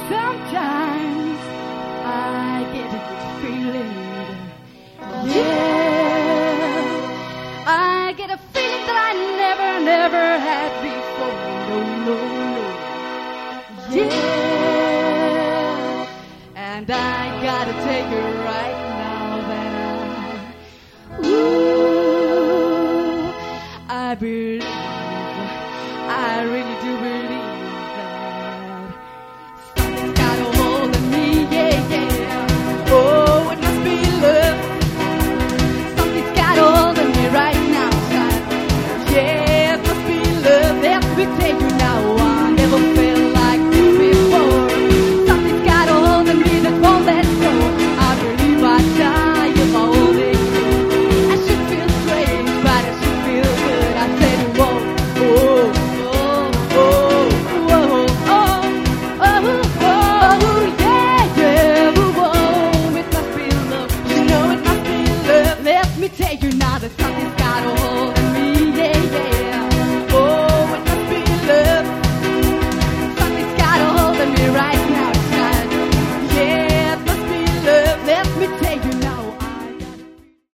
Sometimes I get a feeling, yeah, I get a feeling that I never had before. No, yeah, and I gotta take it right now that I believe.